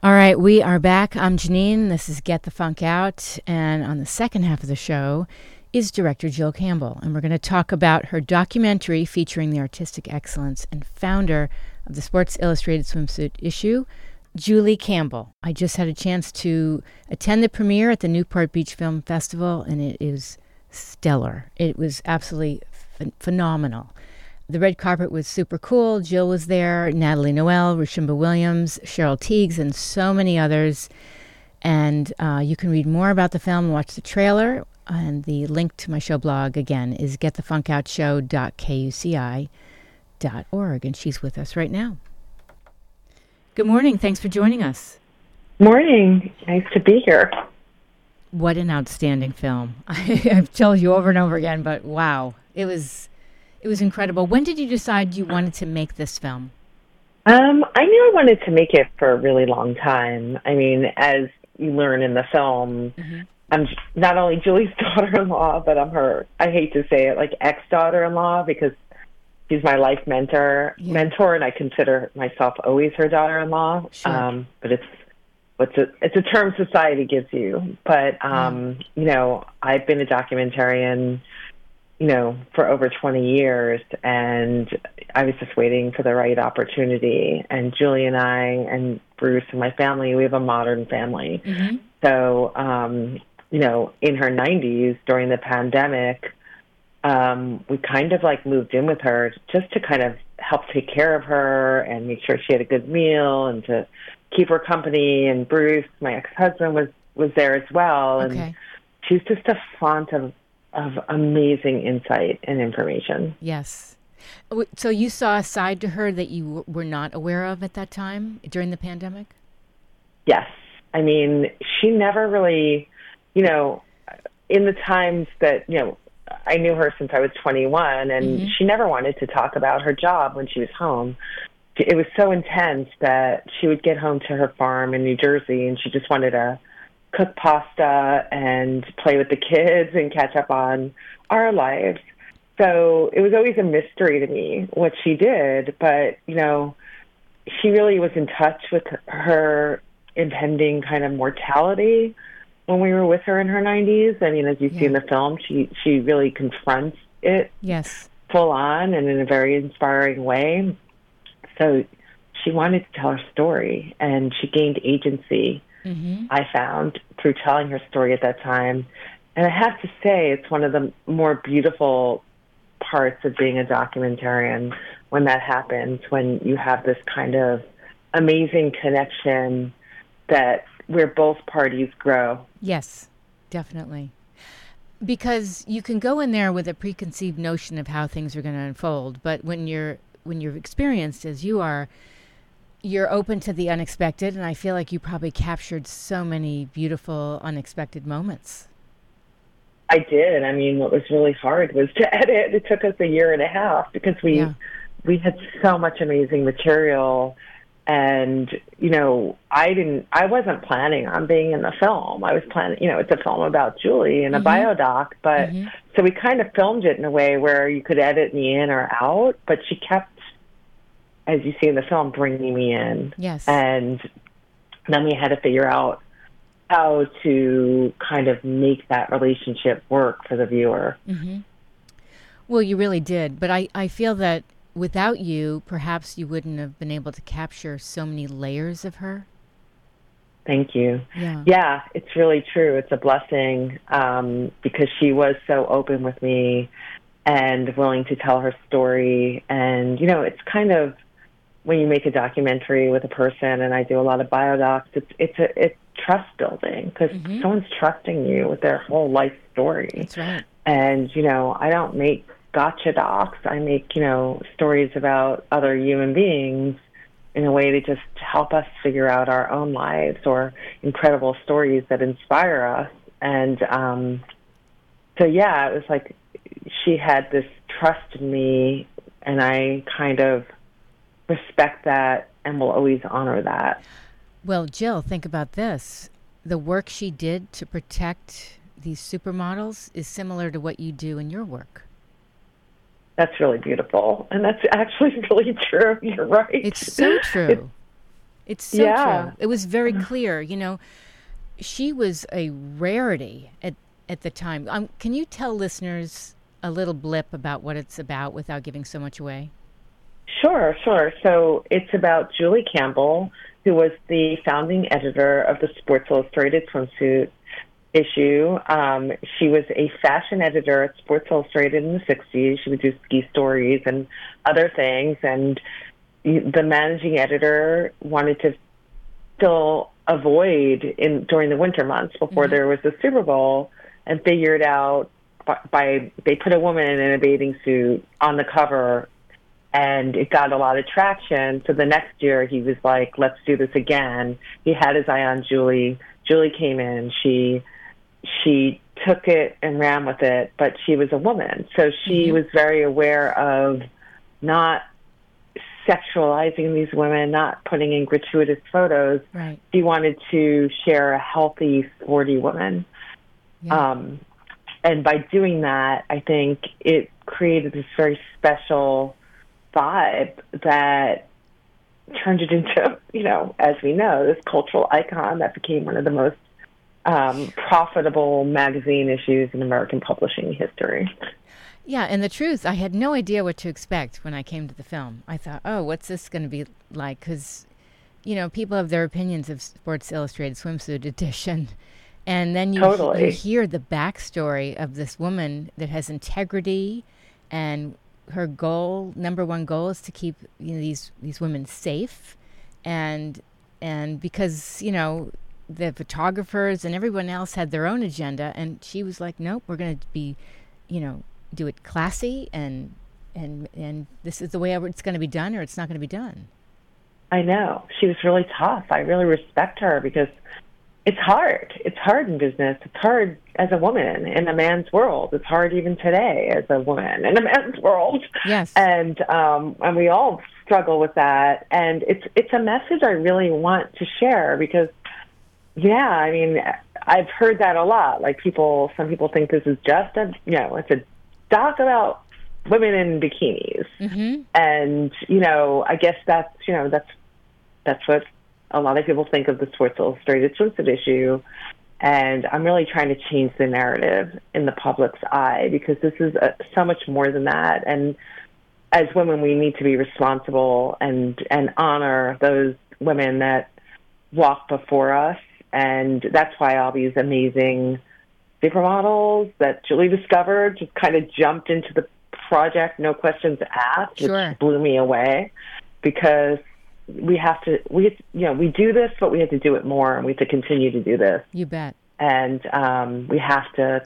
All right, we are back. I'm Janine. This is Get the Funk Out. And on the second half of the show is director Jill Campbell. And we're going to talk about her documentary featuring the artistic excellence and founder of the Sports Illustrated swimsuit issue, Julie Campbell. I just had a chance to attend the premiere at the Newport Beach Film Festival, and it is stellar. It was absolutely phenomenal. The red carpet was super cool. Jill was there, Natalie Noel, Rushimba Williams, Cheryl Teagues, and so many others. And you can read more about the film and watch the trailer. And the link to my show blog, again, is getthefunkoutshow.kuci.org. And she's with us right now. Good morning. Thanks for joining us. Morning. Nice to be here. What an outstanding film. I've told you over and over again, but wow. It was incredible. When did you decide you wanted to make this film? I knew I wanted to make it for a really long time. I mean, as you learn in the film, I'm not only Julie's daughter-in-law, but I'm her, I hate to say it, like ex-daughter-in-law, because she's my life mentor, and I consider myself always her daughter-in-law. Sure. But it's a term society gives you. But, you know, I've been a documentarian for over 20 years, and I was just waiting for the right opportunity. And Julie and I and Bruce and my family, we have a modern family. So, in her 90s during the pandemic, we kind of like moved in with her just to kind of help take care of her and make sure she had a good meal and to keep her company. And Bruce, my ex-husband, was there as well. Okay. And she's just a font of amazing insight and information. Yes. So you saw a side to her that you were not aware of at that time during the pandemic? Yes. I mean, she never really, in the times that, I knew her since I was 21, and she never wanted to talk about her job when she was home. It was so intense that she would get home to her farm in New Jersey, and she just wanted to cook pasta and play with the kids and catch up on our lives. So it was always a mystery to me what she did, but, she really was in touch with her impending kind of mortality when we were with her in her 90s. I mean, as you see in the film, she really confronts it full on and in a very inspiring way. So she wanted to tell her story, and she gained agency, I found, through telling her story at that time. And I have to say, it's one of the more beautiful parts of being a documentarian when that happens, when you have this kind of amazing connection where both parties grow. Yes, definitely. Because you can go in there with a preconceived notion of how things are going to unfold, but when you're experienced as you are, you're open to the unexpected, and I feel like you probably captured so many beautiful, unexpected moments. I did. I mean, what was really hard was to edit. It took us a year and a half because we had so much amazing material, and I wasn't planning on being in the film. I was planning, it's a film about Julie and a biodoc, but so we kind of filmed it in a way where you could edit me in or out, but she kept, as you see in the film, bringing me in. Yes. And then we had to figure out how to kind of make that relationship work for the viewer. Well, you really did. But I feel that without you, perhaps you wouldn't have been able to capture so many layers of her. Thank you. Yeah. Yeah, it's really true. It's a blessing because she was so open with me and willing to tell her story. And, it's kind of, when you make a documentary with a person, and I do a lot of biodocs, it's trust building because someone's trusting you with their whole life story. That's right. And, I don't make gotcha docs. I make, stories about other human beings in a way to just help us figure out our own lives or incredible stories that inspire us. And so, it was like she had this trust in me, and I kind of respect that and will always honor that. Well, Jill, think about this. The work she did to protect these supermodels is similar to what you do in your work. That's really beautiful. And that's actually really true. You're right. It's so true. It's so true. It was very clear. She was a rarity at the time. Can you tell listeners a little blip about what it's about without giving so much away? Sure. So it's about Julie Campbell, who was the founding editor of the Sports Illustrated swimsuit issue. She was a fashion editor at Sports Illustrated in the 60s. She would do ski stories and other things. And the managing editor wanted to fill a void during the winter months before there was the Super Bowl, and figured out they put a woman in a bathing suit on the cover, and it got a lot of traction. So the next year he was like, let's do this again. He had his eye on Julie. Julie came in. She took it and ran with it, but she was a woman. So she was very aware of not sexualizing these women, not putting in gratuitous photos. Right. She wanted to share a healthy, sporty woman. Yeah. And by doing that, I think it created this very special vibe that turned it into, as we know, this cultural icon that became one of the most profitable magazine issues in American publishing history. Yeah, and the truth, I had no idea what to expect when I came to the film. I thought, what's this going to be like? Because, people have their opinions of Sports Illustrated swimsuit edition. And then you hear the backstory of this woman that has integrity, and her number one goal is to keep these women safe. And because, the photographers and everyone else had their own agenda, and she was like, nope, we're going to be, do it classy, and this is the way it's going to be done, or it's not going to be done. I know. She was really tough. I really respect her because it's hard. It's hard in business. It's hard as a woman in a man's world. It's hard even today as a woman in a man's world. Yes. And we all struggle with that. And it's a message I really want to share because, I've heard that a lot. Like some people think this is just it's a doc about women in bikinis. Mm-hmm. And, I guess that's what a lot of people think of the Sports Illustrated swimsuit issue. And I'm really trying to change the narrative in the public's eye because this is so much more than that. And as women, we need to be responsible and honor those women that walk before us. And that's why all these amazing supermodels that Julie discovered just kind of jumped into the project, no questions asked, which blew me away because we do this, but we have to do it more, and we have to continue to do this. You bet. And we have to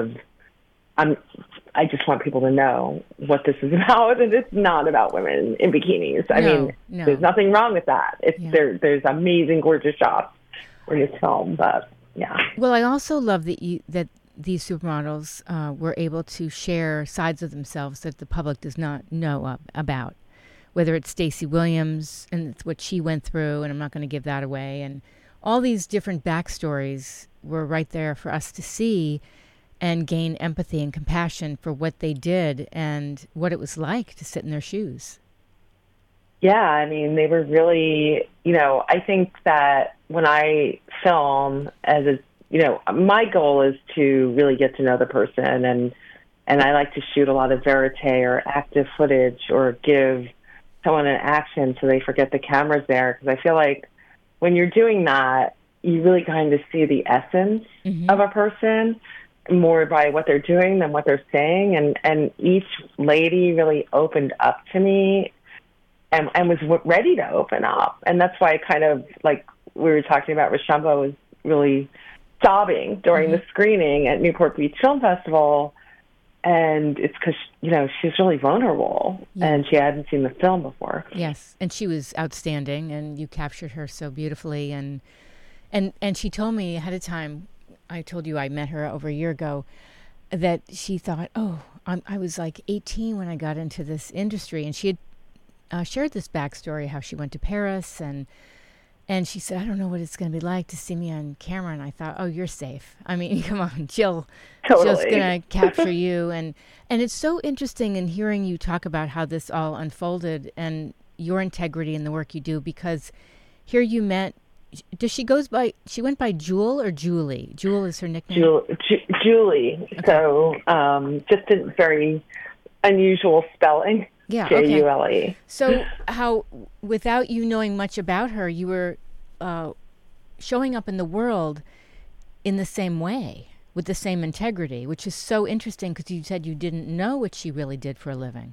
I just want people to know what this is about, and it's not about women in bikinis. No. There's nothing wrong with that. There's amazing, gorgeous shots in this film, but yeah. Well, I also love that these supermodels were able to share sides of themselves that the public does not know about. Whether it's Stacey Williams and it's what she went through, and I'm not going to give that away, and all these different backstories were right there for us to see and gain empathy and compassion for what they did and what it was like to sit in their shoes. Yeah, they were really, I think that when I film my goal is to really get to know the person, and I like to shoot a lot of verite or active footage or give someone an action so they forget the camera's there, because I feel like when you're doing that, you really kind of see the essence of a person more by what they're doing than what they're saying. And each lady really opened up to me and was ready to open up. And that's why I kind of, like we were talking about, Rashomba was really sobbing during the screening at Newport Beach Film Festival. And it's because, she's really vulnerable, and she hadn't seen the film before. Yes, and she was outstanding, and you captured her so beautifully. And she told me ahead of time, I told you I met her over a year ago, that she thought, I was like 18 when I got into this industry. And she had shared this backstory, how she went to Paris, and she said, I don't know what it's going to be like to see me on camera. And I thought, you're safe. Come on, Jill's going to capture you. And it's so interesting in hearing you talk about how this all unfolded and your integrity in the work you do, because here you met. Does she she went by Jewel or Julie? Jewel is her nickname? Julie. Okay. So just a very unusual spelling. Yeah, Jule. So how, without you knowing much about her, you were showing up in the world in the same way, with the same integrity, which is so interesting because you said you didn't know what she really did for a living.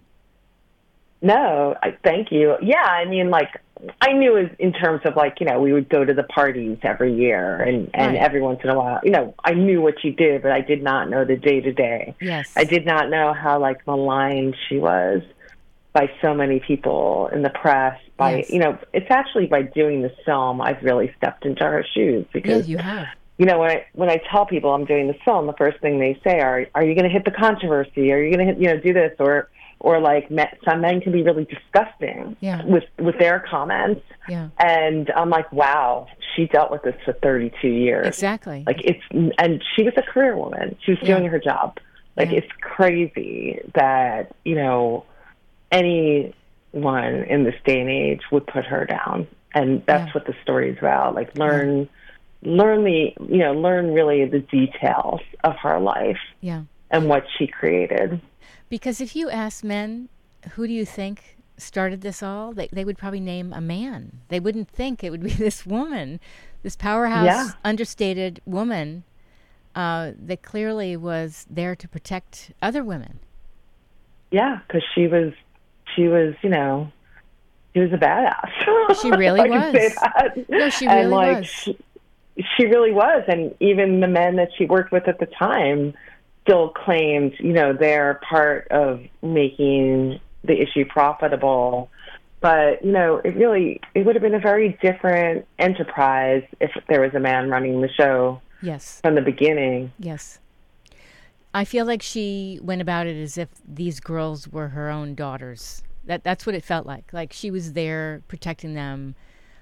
No, thank you. Yeah, I mean, like, I knew in terms of, like, you know, we would go to the parties every year, and right. every once in a while, you know, I knew what she did, but I did not know the day-to-day. Yes. I did not know how, like, maligned she was by so many people in the press. Yes. You know, it's actually by doing this film I've really stepped into her shoes, because, you have. You know, when I tell people I'm doing this film, the first thing they say are you going to hit the controversy? Are you going to, you know, do this? Or like, some men can be really disgusting with their comments. Yeah. And I'm like, wow, she dealt with this for 32 years. Exactly. Like, and she was a career woman. She was doing her job. Like, it's crazy that, you know, anyone in this day and age would put her down. And that's what the story is about. Like, learn really the details of her life. Yeah. And what she created. Because if you ask men, who do you think started this all? They would probably name a man. They wouldn't think it would be this woman, this powerhouse, understated woman that clearly was there to protect other women. Yeah, because she was, you know, she was a badass. She really was. Say that. No, she really was. She really was. And even the men that she worked with at the time still claimed, you know, they're part of making the issue profitable. But, you know, it would have been a very different enterprise if there was a man running the show from the beginning. Yes. I feel like she went about it as if these girls were her own daughters. That's what it felt like. Like she was there protecting them.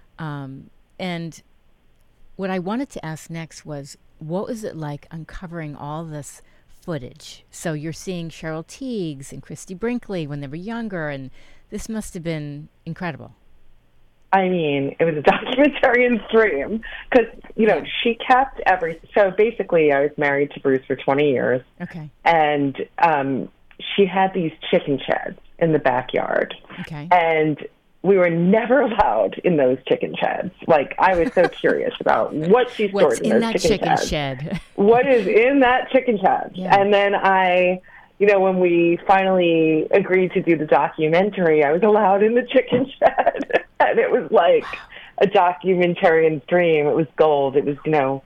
And what I wanted to ask next was, what was it like uncovering all this footage? So you're seeing Cheryl Tiegs and Christy Brinkley when they were younger, and this must have been incredible. I mean, it was a documentarian's dream because, you know, she kept so basically I was married to Bruce for 20 years. Okay. And she had these chicken sheds in the backyard. Okay. And we were never allowed in those chicken sheds. Like, I was so curious about what she stored in those chicken sheds. What is in that chicken shed? Yeah. And then you know, when we finally agreed to do the documentary, I was allowed in the chicken shed. And it was like a documentarian's dream. It was gold. It was, you know,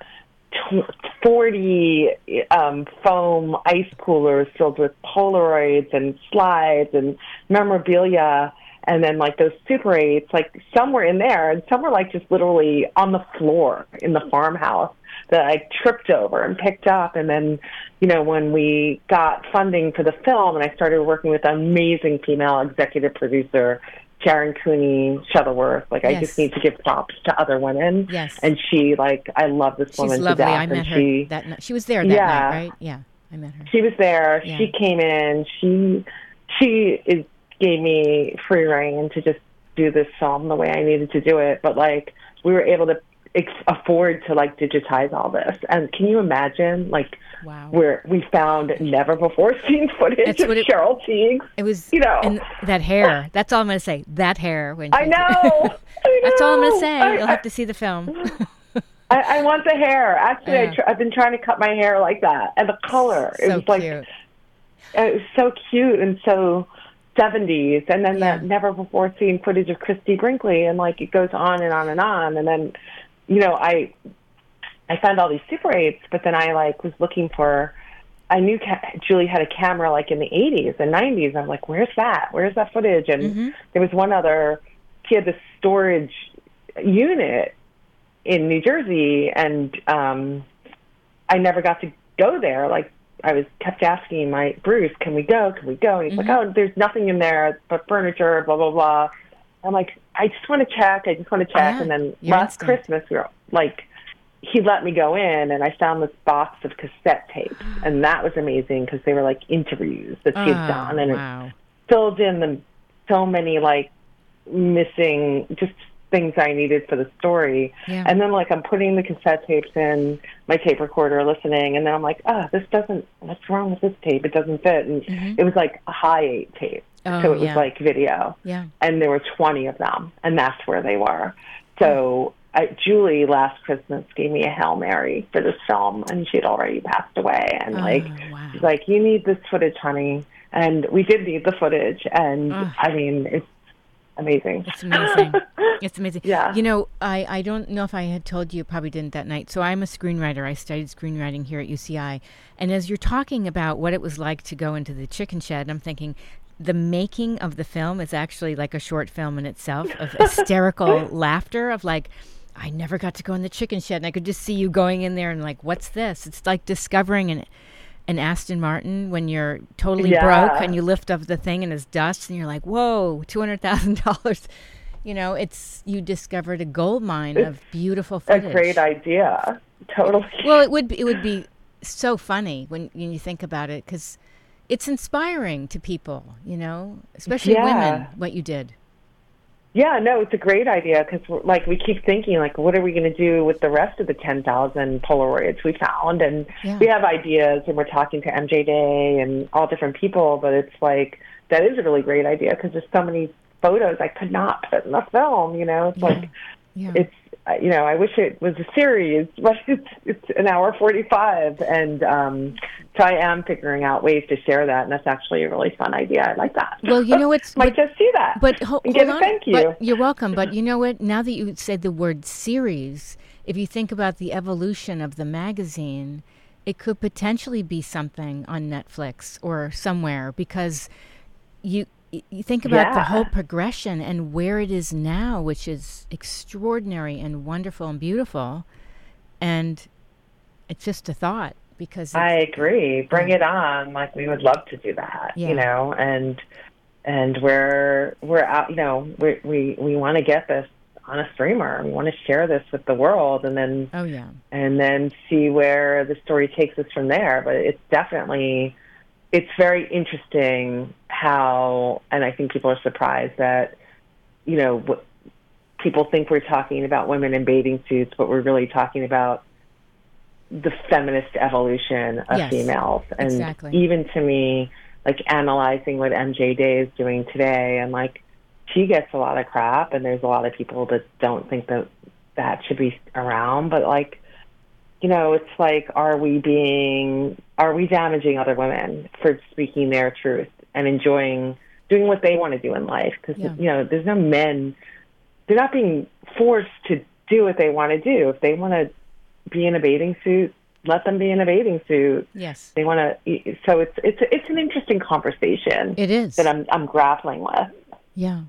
40 foam ice coolers filled with Polaroids and slides and memorabilia. And then, like, those Super 8s, like, some were in there, and some were, like, just literally on the floor in the farmhouse that I tripped over and picked up. And then, you know, when we got funding for the film and I started working with an amazing female executive producer, Sharon Cooney Shuttleworth, like, I just need to give props to other women. Yes. And she, like, I love this woman She's lovely. to death. I met her that night. She was there that night, right? Yeah, I met her. She was there. Yeah. She came in. She gave me free rein to just do this film the way I needed to do it. But, like, we were able to afford to, like, digitize all this. And can you imagine, like, where we found never before seen footage of Cheryl Tiegs? It was, you know, and that hair. That's all I'm going to say. That hair. I know. That's all I'm going to say. You'll have to see the film. I want the hair. Actually, I've been trying to cut my hair like that. And the color. So it was like, cute. It was so cute and so 70s, and then that never before seen footage of Christy Brinkley, and, like, it goes on and on and on. And then, you know, I found all these Super 8s, but then I, like, was looking for, I knew Julie had a camera, like, in the 80s and 90s. I'm like, where's that footage? And there was one other, she had this storage unit in New Jersey, and I never got to go there. Like, I kept asking my Bruce, can we go? And he's like, oh, there's nothing in there but furniture, blah, blah, blah. I'm like, I just want to check. And then last Christmas, we were like, he let me go in, and I found this box of cassette tapes. And that was amazing because they were, like, interviews that she had done. And it filled in so many, like, missing, just things I needed for the story. Yeah. And then, like, I'm putting the cassette tapes in my tape recorder, listening, and then I'm like, what's wrong with this tape? It doesn't fit. And it was like a high 8 tape. So it was like video. Yeah. And there were 20 of them, and that's where they were. So Julie last Christmas gave me a Hail Mary for this film, and she'd already passed away. And she's like, you need this footage, honey. And we did need the footage. And I mean, it's amazing. It's amazing. It's amazing. Yeah. You know, I don't know if I had told you, probably didn't that night. So I'm a screenwriter. I studied screenwriting here at UCI. And as you're talking about what it was like to go into the chicken shed, I'm thinking the making of the film is actually like a short film in itself of hysterical laughter of like, I never got to go in the chicken shed. And I could just see you going in there and like, what's this? It's like discovering an Aston Martin when you're totally broke and you lift up the thing and it's dust and you're like, whoa, $200,000. You know, you discovered a gold mine of beautiful footage. A great idea. Totally. Well, it would be so funny when you think about it, because it's inspiring to people, you know, especially women, what you did. Yeah, no, it's a great idea, because like we keep thinking, like, what are we going to do with the rest of the 10,000 Polaroids we found? And we have ideas, and we're talking to MJ Day and all different people, but it's like, that is a really great idea, because there's so many photos I could not put in the film, you know? It's like, it's, you know, I wish it was a series, but it's an hour 45, and so I am figuring out ways to share that, and that's actually a really fun idea. I like that. Well, you know what? Might just see that. But get a thank you. But you're welcome. But you know what? Now that you said the word series, if you think about the evolution of the magazine, it could potentially be something on Netflix or somewhere, because you think about the whole progression and where it is now, which is extraordinary and wonderful and beautiful. And it's just a thought, because I agree. Bring it on. Like, we would love to do that, you know, and we're out, you know, we want to get this on a streamer. We want to share this with the world, and then, and then see where the story takes us from there. But it's definitely, it's very interesting how, and I think people are surprised that, you know, people think we're talking about women in bathing suits, but we're really talking about the feminist evolution of females. And even to me, like, analyzing what MJ Day is doing today, and like, she gets a lot of crap, and there's a lot of people that don't think that should be around. But like, you know, it's like, are we damaging other women for speaking their truth and doing what they want to do in life? Because, you know, there's no men, they're not being forced to do what they want to do. If they want to be in a bathing suit, let them be in a bathing suit. Yes. They want to, so it's an interesting conversation. It is. That I'm grappling with. Yeah.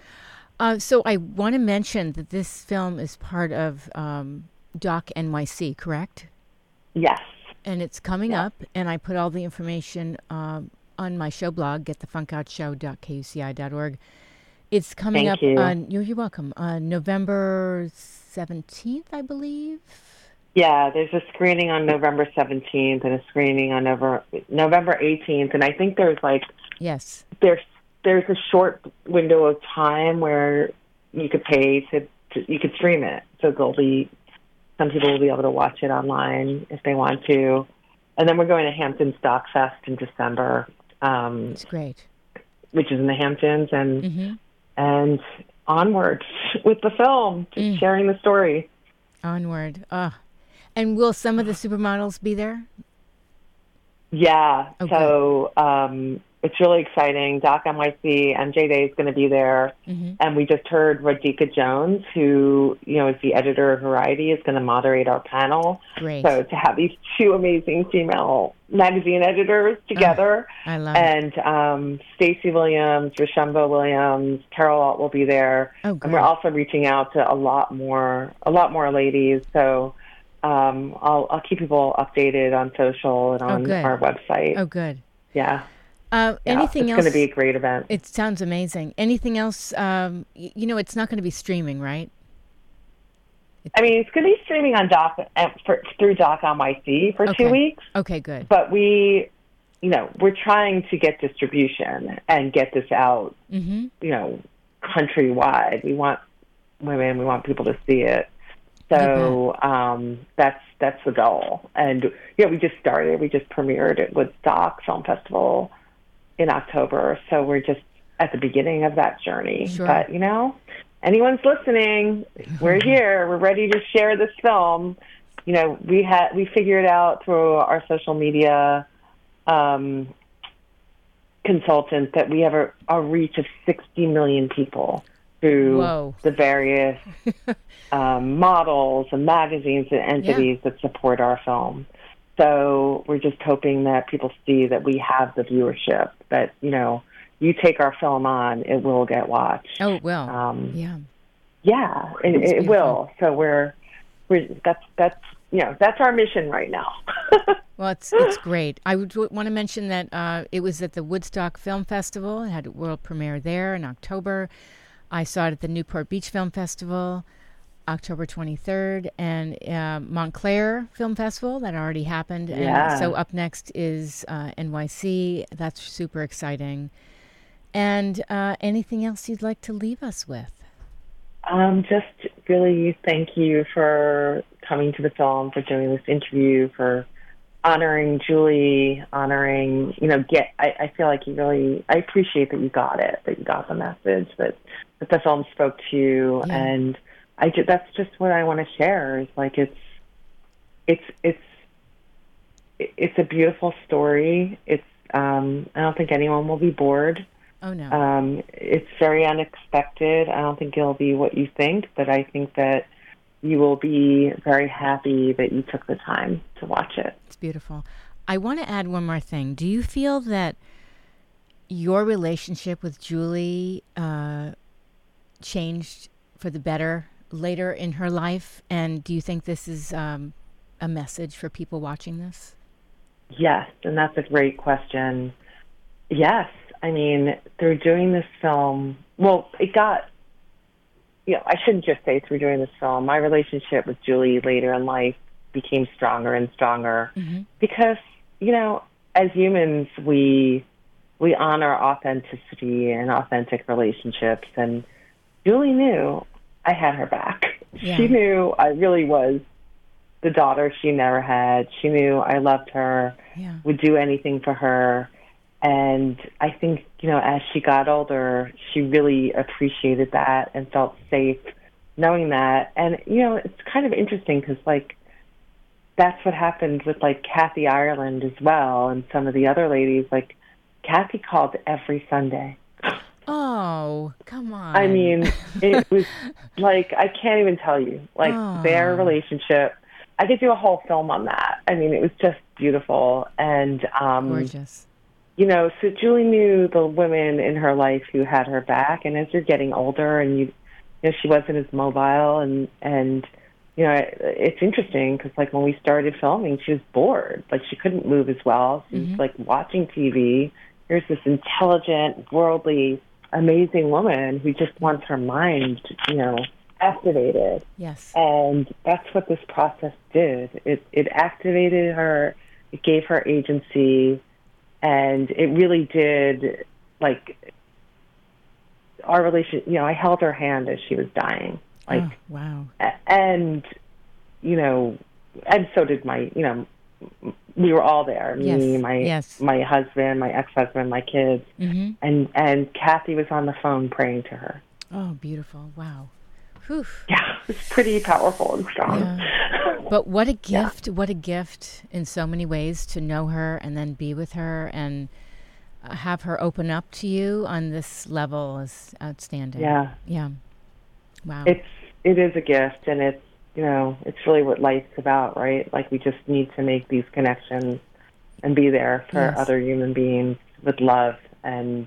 So I want to mention that this film is part of Doc NYC, correct? Yes. And it's coming up, and I put all the information on my show blog, getthefunkoutshow.kuci.org. It's coming up on, you're welcome, on November 17th, I believe. Yeah, there's a screening on November 17th and a screening on November 18th, and I think there's like, there's a short window of time where you could pay you could stream it. So some people will be able to watch it online if they want to. And then we're going to Hamptons Doc Fest in December. That's great. Which is in the Hamptons, and onward with the film, just sharing the story. Onward. And will some of the supermodels be there? Yeah. Okay. So it's really exciting. Doc NYC, MJ Day is going to be there. And we just heard Radhika Jones, who, you know, is the editor of Variety, is going to moderate our panel. Great. So to have these two amazing female magazine editors together. I love it. And Stacey Williams, Rashumba Williams, Carol Alt will be there. And we're also reaching out to a lot more ladies. So I'll keep people updated on social and on our website. Oh, good. Yeah. Anything else? It's going to be a great event. It sounds amazing. Anything else? You know, it's not going to be streaming, right? I mean, it's going to be streaming on Doc through Doc NYC for 2 weeks. Okay, good. But we're trying to get distribution and get this out, you know, countrywide. We want women. We want people to see it. So that's the goal. And we just started. We just premiered at Woodstock Film Festival in October. So we're just at the beginning of that journey. Sure. But anyone's listening, we're here. We're ready to share this film. We figured out through our social media consultant that we have a reach of 60 million people through the various models and magazines and entities that support our film. So we're just hoping that people see that we have the viewership, that, you take our film on, it will get watched. Oh, it will. Yeah, it will. So that's our mission right now. Well, it's great. I would want to mention that it was at the Woodstock Film Festival. It had a world premiere there in October. I saw it at the Newport Beach Film Festival, October 23rd, and Montclair Film Festival, that already happened. And so up next is NYC. That's super exciting. And anything else you'd like to leave us with? Just really thank you for coming to the film, for doing this interview, for honoring Julie, honoring, I feel like I appreciate that you got it, that you got the message, that the film spoke to you. Yeah. And that's just what I want to share, is like, it's a beautiful story. I don't think anyone will be bored. Oh, no. It's very unexpected. I don't think it'll be what you think, but I think that you will be very happy that you took the time to watch it. It's beautiful. I want to add one more thing. Do you feel that your relationship with Julie changed for the better later in her life? And do you think this is a message for people watching this? Yes, and that's a great question. Yes. I mean, through doing this film, it got, I shouldn't just say through doing this film. My relationship with Julie later in life became stronger and stronger because, as humans, we honor authenticity and authentic relationships. And Julie knew I had her back. Yeah. She knew I really was the daughter she never had. She knew I loved her, would do anything for her. And I think, as she got older, she really appreciated that and felt safe knowing that. And, it's kind of interesting because, that's what happened with, Kathy Ireland as well, and some of the other ladies. Kathy called every Sunday. Oh, come on. I mean, it was, I can't even tell you. Their relationship, I could do a whole film on that. I mean, it was just beautiful. And gorgeous. So Julie knew the women in her life who had her back, and as you're getting older and she wasn't as mobile, and it's interesting because when we started filming, she was bored. She couldn't move as well. She was watching TV. Here's this intelligent, worldly, amazing woman who just wants her mind, activated. Yes. And that's what this process did. It activated her. It gave her agency. And it really did, our relationship, I held her hand as she was dying. Oh, wow. And, and so did my, we were all there. Me, my husband, my ex-husband, my kids. And Kathy was on the phone praying to her. Oh, beautiful. Wow. Whew. Yeah, it's pretty powerful and strong. Yeah. But what a gift, what a gift in so many ways to know her and then be with her and have her open up to you on this level is outstanding. Yeah. Yeah. Wow. It is a gift, and it's, it's really what life's about, right? We just need to make these connections and be there for other human beings with love and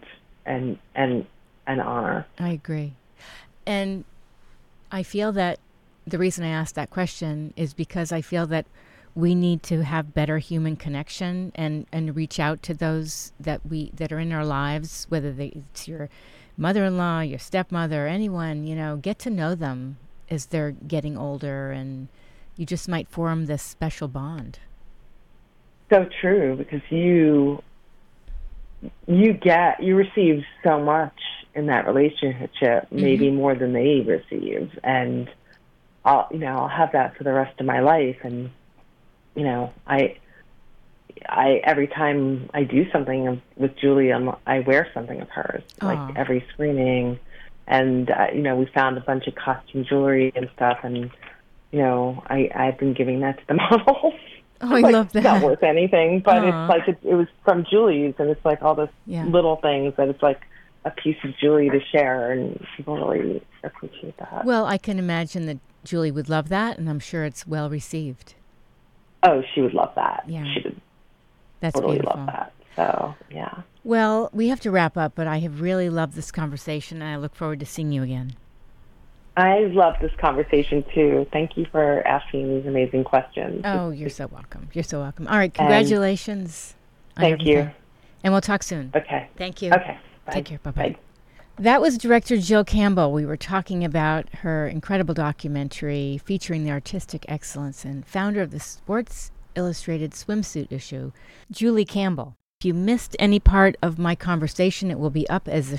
honor. I agree. And I feel that the reason I asked that question is because I feel that we need to have better human connection and reach out to those that are in our lives, whether it's your mother-in-law, your stepmother, anyone, get to know them as they're getting older, and you just might form this special bond. So true, because you receive so much in that relationship, maybe more than they receive. And I'll have that for the rest of my life. And, I every time I do something with Julie, I wear something of hers, like every screening. And, we found a bunch of costume jewelry and stuff. And, I've been giving that to the models. Oh, I love that. It's not worth anything, but it's like it was from Julie's, and it's like all those little things that it's like a piece of Julie to share, and people really appreciate that. Well, I can imagine that Julie would love that, and I'm sure it's well received. Oh, she would love that. Yeah. She would That's totally beautiful. love that. So, yeah. Well, we have to wrap up, but I have really loved this conversation, and I look forward to seeing you again. I love this conversation, too. Thank you for asking these amazing questions. Oh, you're so welcome. You're so welcome. All right, congratulations. Thank you. And we'll talk soon. Okay. Thank you. Okay. Bye. Take care. Bye-bye. Bye. That was director Jill Campbell. We were talking about her incredible documentary featuring the artistic excellence and founder of the Sports Illustrated swimsuit issue, Julie Campbell. If you missed any part of my conversation, it will be up as a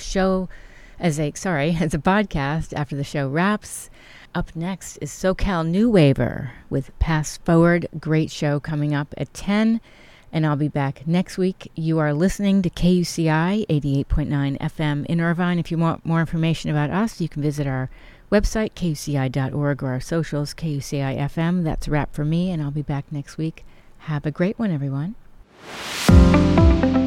podcast after the show wraps. Up next is SoCal New Waver with Pass Forward. Great show coming up at 10, and I'll be back next week. You are listening to KUCI 88.9 FM in Irvine. If you want more information about us, you can visit our website, kuci.org, or our socials, KUCI FM. That's a wrap for me, and I'll be back next week. Have a great one, everyone.